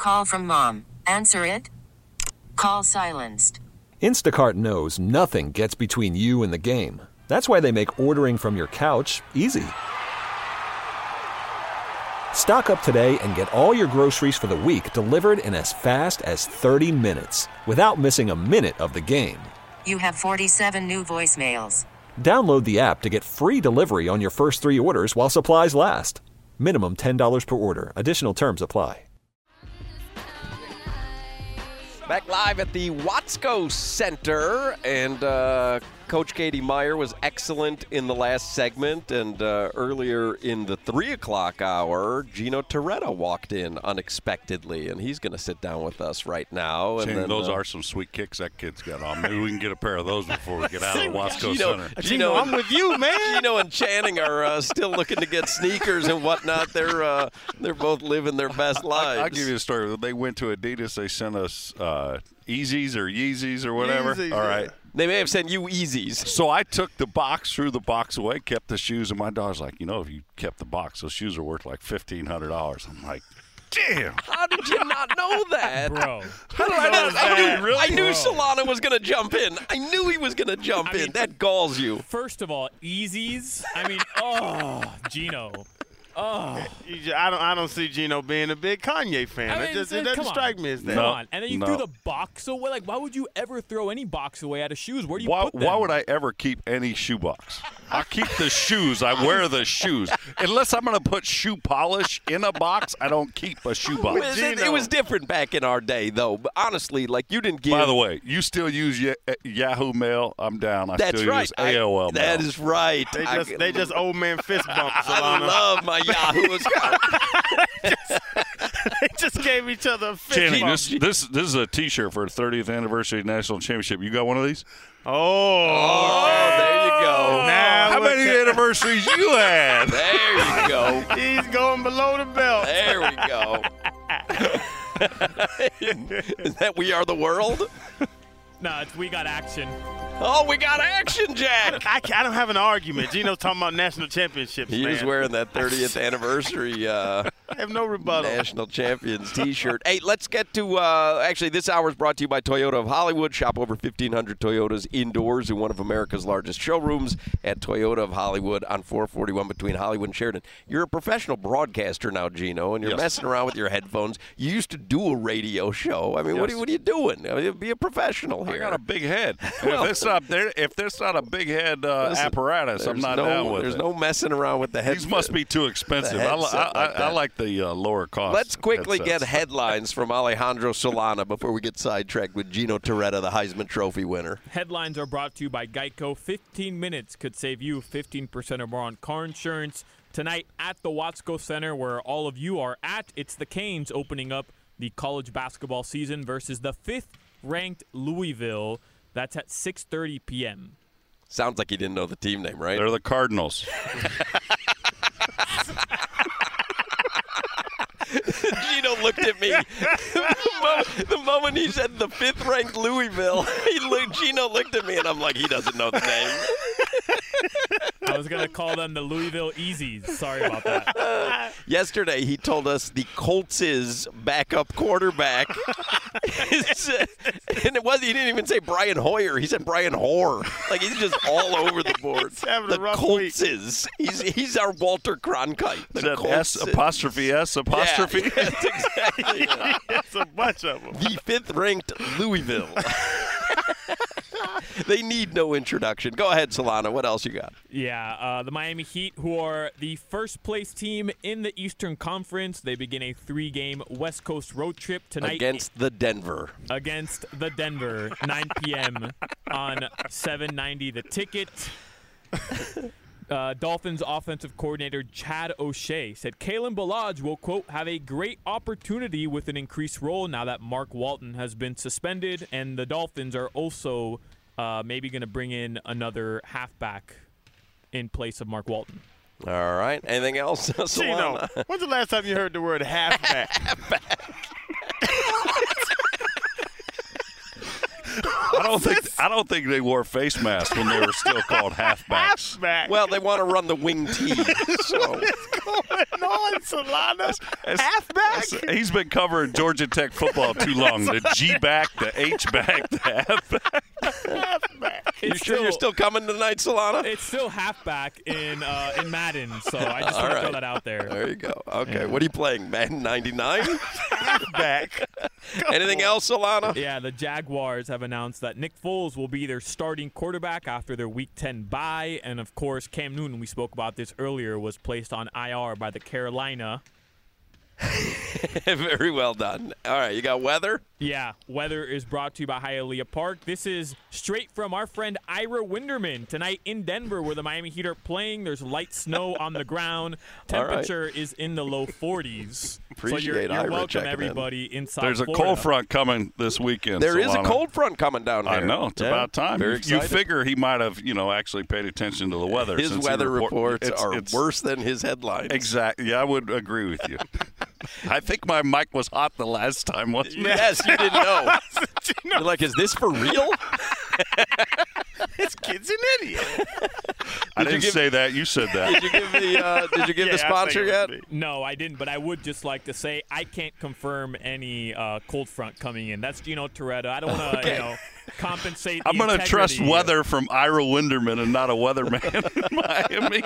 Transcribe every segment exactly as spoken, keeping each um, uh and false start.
Call from mom. Answer it. Call silenced. Instacart knows nothing gets between you and the game. That's why they make ordering from your couch easy. Stock up today and get all your groceries for the week delivered in as fast as thirty minutes without missing a minute of the game. You have forty-seven new voicemails. Download the app to get free delivery on your first three orders while supplies last. Minimum ten dollars per order. Additional terms apply. Back live at the Watsco Center, and uh, Coach Katie Meyer was excellent in the last segment, and uh, earlier in the three o'clock hour, Gino Torretta walked in unexpectedly, and he's going to sit down with us right now. And Shane, then, those uh, are some sweet kicks that kid's got on. Maybe we can get a pair of those before we get out of the Watsco Gino, Center. Gino, Gino, I'm with you, man. Gino and Channing are uh, still looking to get sneakers and whatnot. They're uh, they're both living their best lives. I'll, I'll give you a story. When they went to Adidas, they sent us uh, Easies or Yeezys or whatever. Yeezys, All right. yeah. They may have sent you Easies. So I took the box, threw the box away, kept the shoes, and my daughter's like, you know, if you kept the box, those shoes are worth like fifteen hundred dollars. I'm like, damn. How did you not know that? Bro. How did I know? I knew, Really? I knew Bro. Solana was going to jump in. I knew he was going to jump I in. mean- That galls you. First of all, Easies. I mean, oh, Gino. Oh. You ju- I don't. I don't see Gino being a big Kanye fan. I mean, it just it come doesn't on. strike me as that. Come No. on. And then you No. threw the box away. Like, why would you ever throw any box away out of shoes? Where do you Why, put them? why would I ever keep any shoe box? I keep the shoes. I wear the shoes. Unless I'm going to put shoe polish in a box, I don't keep a shoe box. It, it- it was different back in our day, though. But honestly, like, you didn't give. By the way, you still use Ye- Yahoo Mail. I'm down. I That's still right. use A O L I- Mail. that is right. They I- just they just old man fist bumps. I Solana. love my Yahoo account. They just gave each other a fist Channing, bump. this, this this is a T-shirt for the thirtieth anniversary National Championship. You got one of these? Oh, Oh, there you go. now How look many at- anniversaries you had? There you go. He's going below the belt. There we go. Is that We Are the World? No, it's We Got Action. Oh, we got action, Jack. I, ca- I don't have an argument. Gino's talking about national championships, He man. was wearing that thirtieth anniversary uh, I have no rebuttal. National Champions T-shirt. Hey, let's get to uh, – actually, this hour is brought to you by Toyota of Hollywood. Shop over fifteen hundred Toyotas indoors in one of America's largest showrooms at Toyota of Hollywood on four forty-one between Hollywood and Sheridan. You're a professional broadcaster now, Gino, and you're Yes. messing around with your headphones. You used to do a radio show. I mean, what, are Yes. you, what are you doing? I mean, be a professional I here. got a big head. Well- if it's not there, if there's not a big head uh, Listen, apparatus, I'm There's not no, down with There's it. no messing around with the head. These must be too expensive. the I, li- headset I, like I, I that. like the uh, lower cost. Let's quickly get headsets. headlines from Alejandro Solana before we get sidetracked with Gino Torretta, the Heisman Trophy winner. Headlines are brought to you by Geico. fifteen minutes could save you fifteen percent or more on car insurance. Tonight at the Watsco Center, where all of you are at, it's the Canes opening up the college basketball season versus the fifth-ranked Louisville. That's at six thirty p.m. Sounds like you didn't know the team name, right? They're the Cardinals. Gino looked at me. the, moment, the moment he said the fifth-ranked Louisville, he looked, Gino looked at me, and I'm like, he doesn't know the name. I was going to call them the Louisville Easies. Sorry about that. Yesterday, he told us the Colts' backup quarterback. is, uh, and it was he didn't even say Brian Hoyer. He said Brian Hoare. Like, he's just all over the board. He's having the a rough Colts' He's he's our Walter Cronkite. The Is that Colts. S apostrophe S apostrophe? Yeah, that's exactly it. It's a bunch of them. The fifth-ranked Louisville. They need no introduction. Go ahead, Solana. What else you got? Yeah, uh, the Miami Heat, who are the first-place team in the Eastern Conference. They begin a three-game West Coast road trip tonight. Against the Denver. Against the Denver, nine p.m. on seven ninety The Ticket. Uh, Dolphins offensive coordinator Chad O'Shea said Kalen Ballage will, quote, have a great opportunity with an increased role now that Mark Walton has been suspended, and the Dolphins are also uh, maybe going to bring in another halfback in place of Mark Walton. All right. Anything else, Gino, Solana? when's the last time you heard the word halfback? I don't think I don't think they wore face masks when they were still called halfbacks. Halfback. Well, they want to run the wing T. So What's going on, Solana, As- halfback. as- He's been covering Georgia Tech football too long. The G back, the H back, the halfback. halfback. You It's sure you're still- still coming tonight, Solana? It's still halfback in uh, in Madden, so I just want to right. throw that out there. There you go. Okay, what are you playing, Madden ninety-nine? Halfback. Anything else, Solana? Yeah, the Jaguars have announced that Nick Foles will be their starting quarterback after their Week ten bye. And, of course, Cam Newton, we spoke about this earlier, was placed on I R by the Carolina. Very well done. All right, you got weather? Yeah, weather is brought to you by Hialeah Park. This is straight from our friend Ira Winderman. Tonight in Denver, where the Miami Heat are playing, there's light snow on the ground. All right. Temperature is in the low forties. so you're, Appreciate you're Ira welcome, checking in. everybody, inside There's a Florida. cold front coming this weekend. There is a Solana. cold front coming down here. I know. It's Yeah, about time. Very You, you excited. figure he might have, you know, actually paid attention to the weather. His since he weather report- reports it's- are it's- worse than his headlines. Exactly. Yeah, I would agree with you. I think my mic was hot the last time, wasn't it? Yes, you didn't know. You're like, is this for real? This kid's an idiot. I Did you didn't give- say that. You said that. Did you give the uh, Did you give Yeah, the I sponsor think it yet? was me. No, I didn't, but I would just like to say I can't confirm any uh, cold front coming in. That's Gino Toretta. I don't want to, Okay. you know, compensate. I'm going to trust weather from Ira Winderman and not a weatherman in Miami.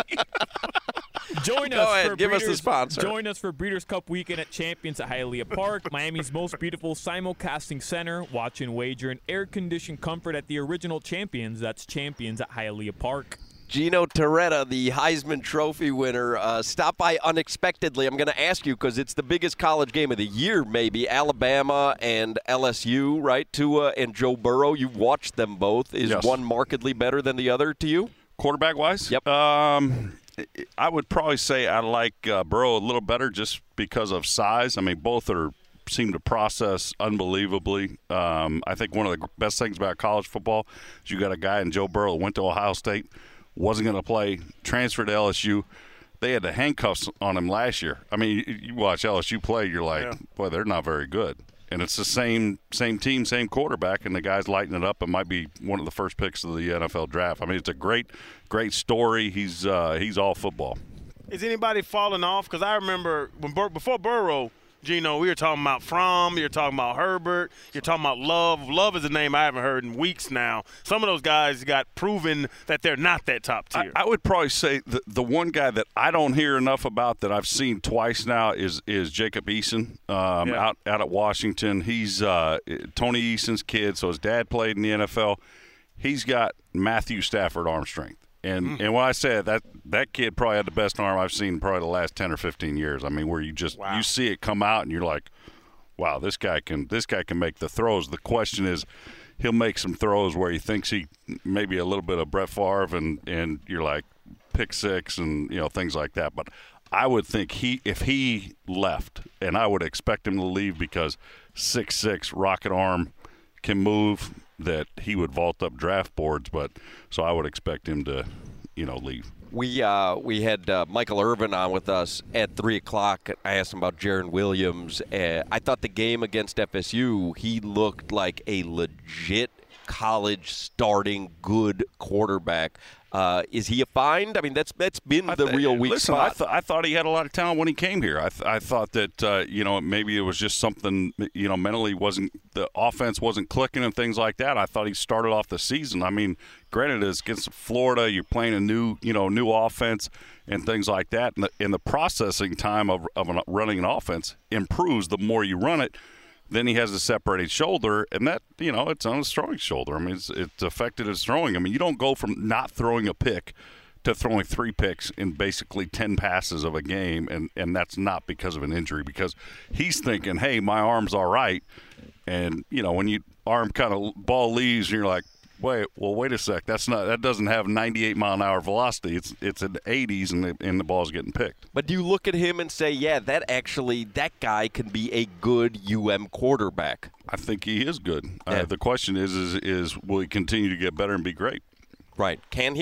Join Go us ahead, for give us the Breeders- sponsor. Join us for Breeders' Cup weekend at Champions at Hialeah Park, Miami's most beautiful simulcasting center. Watch and wager in air-conditioned comfort at the original Champions. That's Champions at Hialeah Park. Gino Toretta, the Heisman Trophy winner, uh, stopped by unexpectedly. I'm going to ask you because it's the biggest college game of the year, maybe. Alabama and L S U, right? Tua and Joe Burrow. You've watched them both. Is Yes. one markedly better than the other to you? Quarterback wise? Yep. Um, I would probably say I like uh, Burrow a little better just because of size. I mean, both are seem to process unbelievably. Um, I think one of the best things about college football is you got a guy in Joe Burrow that went to Ohio State, wasn't going to play, transferred to L S U. They had the handcuffs on him last year. I mean, you, you watch L S U play, you're like, Yeah. boy, they're not very good. And it's the same same team, same quarterback, and the guy's lighting it up and might be one of the first picks of the N F L draft. I mean, it's a great, great story. He's uh, he's all football. Is anybody falling off? Because I remember when Bur- before Burrow, Gino, we were talking about Fromm, you're talking about Herbert, you're talking about Love. Love is a name I haven't heard in weeks now. Some of those guys got proven that they're not that top I, tier. I would probably say the the one guy that I don't hear enough about that I've seen twice now is is Jacob Eason um, Yeah. out out at Washington. He's uh, Tony Eason's kid, so his dad played in the N F L. He's got Matthew Stafford arm strength. And and when I say that, that kid probably had the best arm I've seen probably the last ten or fifteen years. I mean, where you just Wow. you see it come out and you're like, wow, this guy can this guy can make the throws. The question is, he'll make some throws where he thinks he maybe a little bit of Brett Favre and and you're like pick six and you know things like that. But I would think he if he left, and I would expect him to leave because six six rocket arm can move, that he would vault up draft boards. But so I would expect him to, you know, leave. We uh, we had uh, Michael Irvin on with us at three o'clock. I asked him about Jaron Williams. Uh, I thought the game against F S U, he looked like a legit college starting good quarterback. Uh, is he a find? I mean, that's that's been I the th- real weak listen, I, spot. th- I thought he had a lot of talent when he came here. I, th- I thought that uh, you know maybe it was just something you know mentally wasn't the offense wasn't clicking and things like that. I thought he started off the season. I mean, granted, it's against Florida, you're playing a new you know new offense and things like that, and the, and the processing time of of an, running an offense improves the more you run it. Then he has a separated shoulder, and that, you know, it's on his throwing shoulder. I mean, it's, it's affected his throwing. I mean, you don't go from not throwing a pick to throwing three picks in basically ten passes of a game, and, and that's not because of an injury, because he's thinking, hey, my arm's all right. And, you know, when you arm kind of ball leaves, and you're like, wait, well, wait a sec. That's not that doesn't have ninety-eight mile an hour velocity. It's it's in the eighties, and the, and the ball's getting picked. But do you look at him and say, yeah, that actually, that guy can be a good U M quarterback? I think he is good. Yeah. Uh, the question is, is, is will he continue to get better and be great? Right. Can he?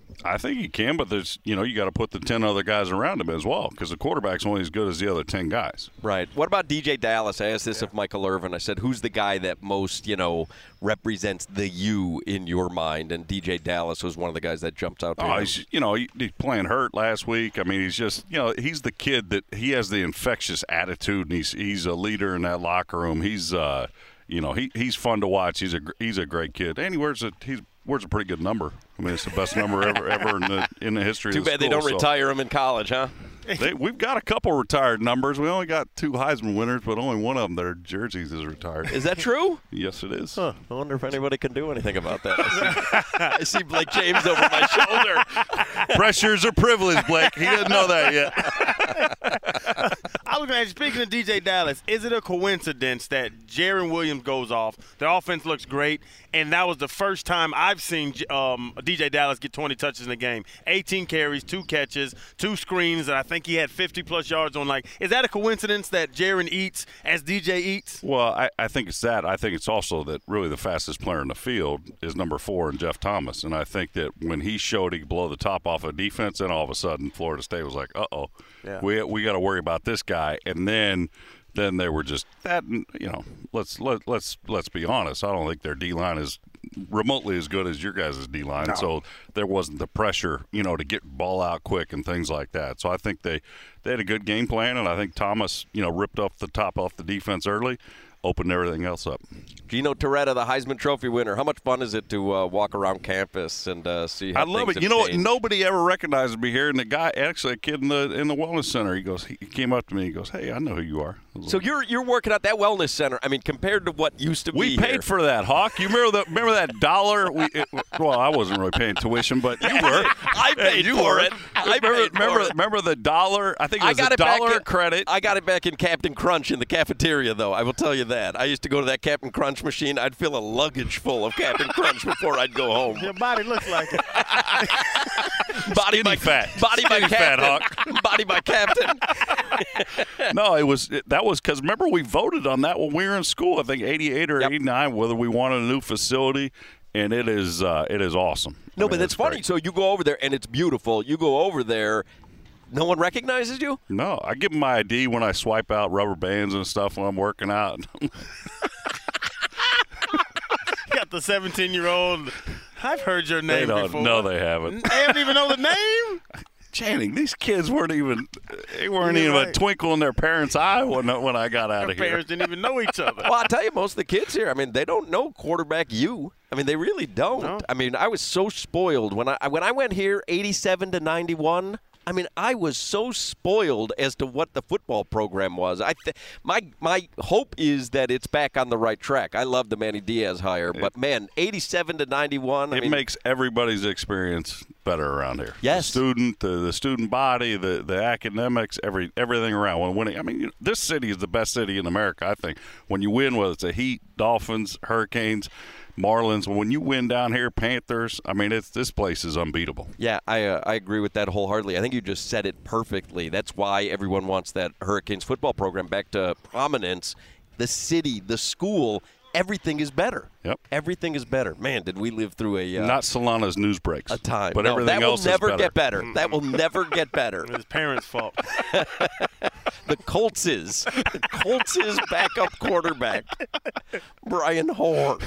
I think he can, but there's, you know, you got to put the ten other guys around him as well, because the quarterback's only as good as the other ten guys. Right. What about D J Dallas? I asked this yeah. of Michael Irvin. I said, who's the guy that most, you know, represents the you in your mind? And D J Dallas was one of the guys that jumped out to oh, him. He's, you know, he, he's playing hurt last week. I mean, he's just, you know, he's the kid that he has the infectious attitude, and he's he's a leader in that locker room. He's, uh, you know, he he's fun to watch. He's a he's a great kid, and he wears a he's. Where's a pretty good number? I mean, it's the best number ever ever in the in the history Too of the bad school, they don't so. retire him in college, huh? They, we've got a couple retired numbers. We only got two Heisman winners, but only one of them, their jerseys is retired. Is that true? Yes, it is. Huh. I wonder if anybody can do anything about that. I see, I see Blake James over my shoulder. Pressures are privilege, Blake. He didn't know that yet. I was going to ask, speaking of D J Dallas, is it a coincidence that Jaron Williams goes off, the offense looks great, and that was the first time I've seen um, D J Dallas get twenty touches in a game? eighteen carries, two catches, two screens, and I think he had fifty-plus yards on. Like, is that a coincidence that Jaron eats as D J eats? Well, I, I think it's that. I think it's also that really the fastest player in the field is number four in Jeff Thomas, and I think that when he showed he could blow the top off of defense, then all of a sudden Florida State was like, uh-oh, yeah. we we got to worry about this guy, and then – then they were just that. You know, let's let let's let's be honest. I don't think their D line is remotely as good as your guys' D line. No. So there wasn't the pressure, you know, to get ball out quick and things like that. So I think they they had a good game plan, and I think Thomas, you know, ripped off the top off the defense early, opened everything else up. Gino Torretta, the Heisman Trophy winner. How much fun is it to uh, walk around campus and uh, see how I love things it. have You know what? changed? Nobody ever recognizes me here. And the guy, actually, a kid in the in the wellness center, he goes, he came up to me. He goes, "Hey, I know who you are." So you're you're working at that wellness center. I mean, compared to what used to we be, paid here. for that, Hawk. You remember the remember that dollar? We it, well, I wasn't really paying tuition, but you were. I paid you for were. it. I remember, paid remember, for it. remember the dollar? I think it I was got a it back dollar in- credit. I got it back in Captain Crunch in the cafeteria, though. I will tell you that. I used to go to that Captain Crunch machine. I'd fill a luggage full of Captain Crunch before I'd go home. Your body looks like it. Body Skinny by fat. Body by Skinny fat, Captain. Hawk. Body by Captain. No, it was it, that was because remember we voted on that when we were in school. I think eighty-eight or Yep. eighty-nine, whether we wanted a new facility, and it is uh, it is awesome. No, I but mean, that's it's funny. great. So you go over there, and it's beautiful. You go over there, no one recognizes you? No, I give them my I D when I swipe out rubber bands and stuff when I'm working out. Got the seventeen-year-old. I've heard your They name don't. before. No, they haven't. They don't even know the name? Channing, these kids weren't even they weren't You're even right. a twinkle in their parents' eye when when I got out Their of here. parents didn't even know each other. Well, I'll tell you, most of the kids here, I mean, they don't know quarterback you. I mean, they really don't. No. I mean, I was so spoiled when I when I went here, eighty-seven to ninety-one. I mean, I was so spoiled as to what the football program was. I th- my my hope is that it's back on the right track. I love the Manny Diaz hire, but man, eighty-seven to ninety-one. I It mean, makes everybody's experience better around here. Yes. the student, the, the student body, the, the academics, every everything around. When winning, I mean, you know, this city is the best city in America. I think when you win, whether it's a Heat, Dolphins, Hurricanes, Marlins, when you win down here, Panthers, I mean, it's this place is unbeatable. Yeah, I uh, I agree with that wholeheartedly. I think you just said it perfectly. That's why everyone wants that Hurricanes football program back to prominence. The city, the school, everything is better. Yep. Everything is better. Man, did we live through a uh, Not Solana's news breaks. a time. but No, everything that will else never is better. get better. That will never get better. His parents' fault. The Colts is the Colts is backup quarterback Brian Hoare.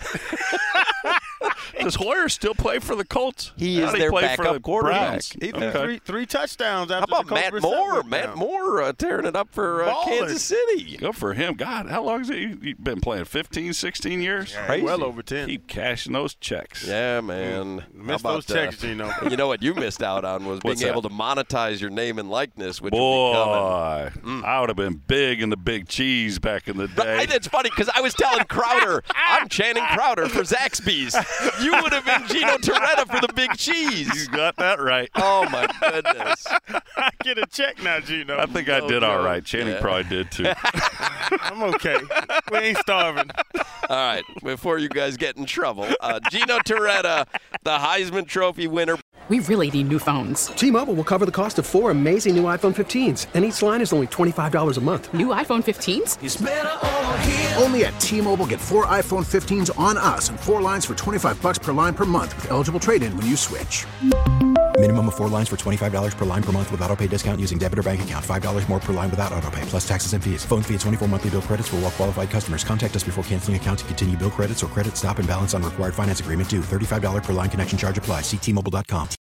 Does Hoyer still play for the Colts? He How is did their play backup for the quarterback. Browns? He threw Okay. three, three touchdowns How after about the Colts Matt were Moore? seven Matt down. Moore uh, tearing it up for uh, Balling. Kansas City. Good for him. God, how long has he he been playing? fifteen, sixteen years? Crazy. Well over ten. Keep cashing those checks. Yeah, man. How Missed about, those checks, Gino. uh, You know what you missed out on was being What's that? able to monetize your name and likeness, which will be coming. Boy, I would have been big in the big cheese back in the day. Right, it's funny because I was telling Crowder, I'm Channing Crowder for Zaxby's. You would have been Gino Torretta for the big You cheese. got that right. Oh, my goodness. I get a check now, Gino. I think I No did all joke. right. Channing Yeah. probably did too. I'm okay. We ain't starving. All right, before you guys get in trouble, uh, Gino Torretta, the Heisman Trophy winner. We really need new phones. T-Mobile will cover the cost of four amazing new iPhone fifteens, and each line is only twenty-five dollars a month. New iPhone fifteens? Only at T-Mobile, get four iPhone fifteens on us and four lines for twenty-five bucks per line per month with eligible trade-in when you switch. Minimum of four lines for twenty-five dollars per line per month with autopay discount using debit or bank account. five dollars more per line without autopay, plus taxes and fees. Phone fee at twenty-four monthly bill credits for well-qualified customers. Contact us before canceling account to continue bill credits or credit stop and balance on required finance agreement due. thirty-five dollars per line connection charge applies. See T Mobile dot com.